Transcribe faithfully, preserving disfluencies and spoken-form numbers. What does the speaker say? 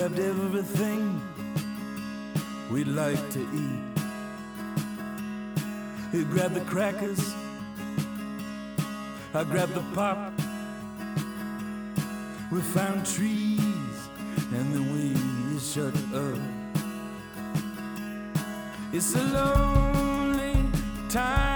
Grabbed everything we'd like to eat. He grabbed the crackers, I grabbed the pop. We found trees and then we shut up. It's a lonely time.